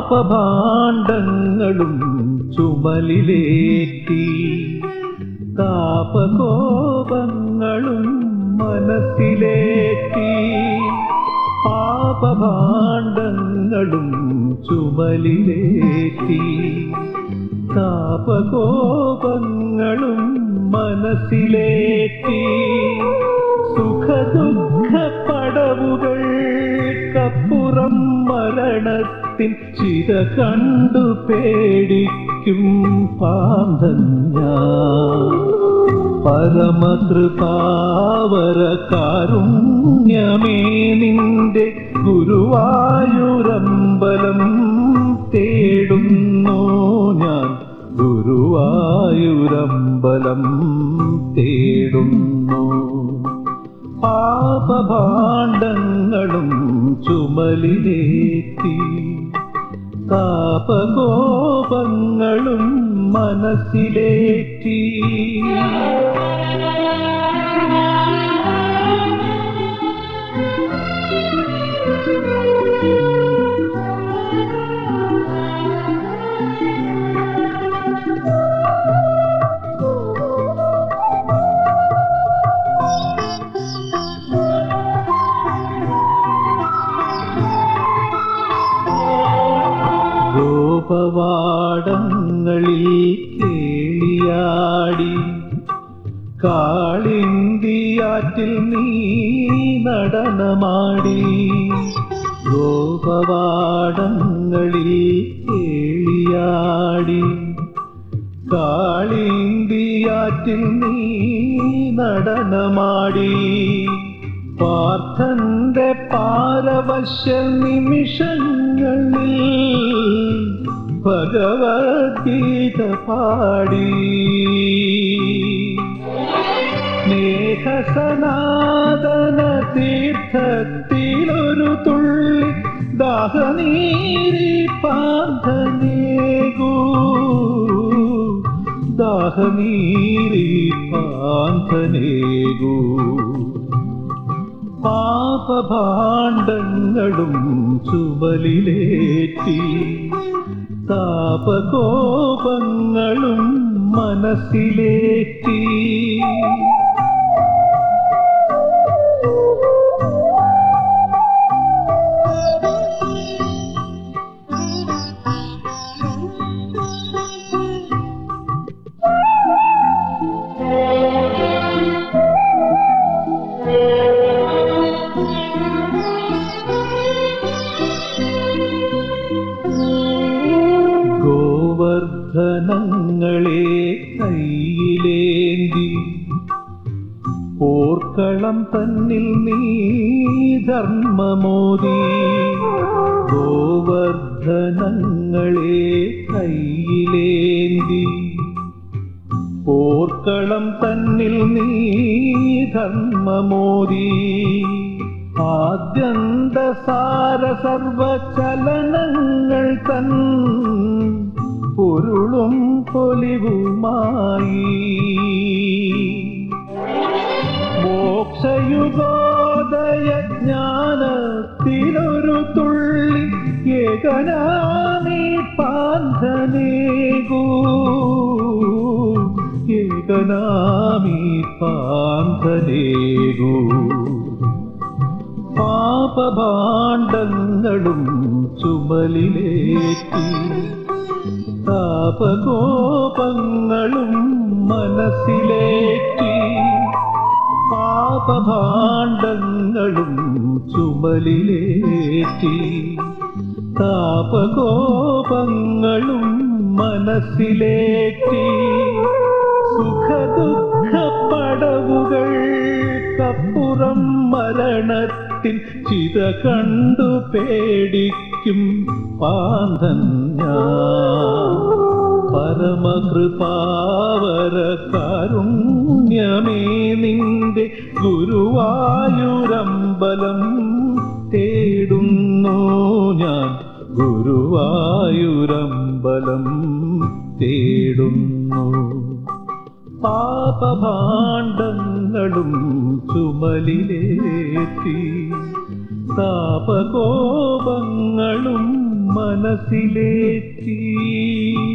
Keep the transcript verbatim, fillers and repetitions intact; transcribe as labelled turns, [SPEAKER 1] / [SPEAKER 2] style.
[SPEAKER 1] പാപഭാണ്ഡങ്ങളും ചുമലിലേറ്റി താപകോപങ്ങളും മനസ്സിലേറ്റി പാപഭാണ്ഡങ്ങളും ചുമലിലേറ്റി താപകോപങ്ങളും മനസ്സിലേറ്റി സുഖദുഃഖ പടവുകൾക്കപ്പുറം മരണത്തിൻ ചിത കണ്ടു പേടിക്കും പാന്തൻ ഞാൻ. പരമകൃപാവര കാരുണ്യമേ നിന്റെ ഗുരുവായൂരമ്പലം തേടുന്നു ഞാൻ, ഗുരുവായൂരമ്പലം തേടുന്നു. പാപഭാണ്ഡങ്ങളും ചുമലിലേറ്റി താപകോപങ്ങളും മനസ്സിലേറ്റി ഗോപവാടങ്ങളിൽ കേളിയാടി കാളിന്തിയാറ്റിൽ നീ നടനമാടി. ഗോപവാടങ്ങളിൽ കേളിയാടി കാളിന്തിയാറ്റിൽ നീ നടനമാടി. പാർത്ഥന്റെ പാരവശ്യ നിമിഷങ്ങളിൽ ഭഗവദ്ഗീത പാടി. സ്നേഹസനാതന തീർത്ഥത്തിലൊരു തുള്ളി ദാഹനീരി പാന്തനേകൂ, ദാഹനീരി പാന്തനേകൂ. പാപഭാണ്ഡങ്ങളും ചുമലിലേറ്റി താപകോപങ്ങളും മനസ്സിലേറ്റി ഗോവർദ്ധനങ്ങളെ കയ്യിലേന്തി പോർക്കളം തന്നിൽ നീ ധർമ്മമോദി. ഗോവർദ്ധനങ്ങളെ കയ്യിലേന്തി പോർക്കളം തന്നിൽ നീ ധർമ്മമോദി. ആദ്യന്തസാര സർവചലനങ്ങൾ തൻ പൊരുളും പൊലിവുമായി മോക്ഷയുഗോദയ ജ്ഞാനത്തിലൊരു തുള്ളി ഏകനാമി പാന്തനേകൂ, ഏകനാമി പാന്തനേകൂ. പാപഭാണ്ഡങ്ങളും ചുമലിലേറ്റി താപകോപങ്ങളും മനസ്സിലേറ്റി. പാപഭാണ്ഡങ്ങളും ചുമലിലേറ്റി താപകോപങ്ങളും മനസ്സിലേറ്റി സുഖദുഃഖ പടവുകൾക്കപ്പുറം മരണത്തിൻ ചിത കണ്ടു പേടിക്കും പാന്തൻ ഞാൻ. പരമകൃപാവര കാരുണ്യമേ നിന്റെ ഗുരുവായൂരമ്പലം തേടുന്നു ഞാൻ, ഗുരുവായൂരമ്പലം തേടുന്നു. പാപഭാണ്ഡങ്ങളും ചുമലിലേറ്റി താപകോപങ്ങളും മനസ്സിലേറ്റി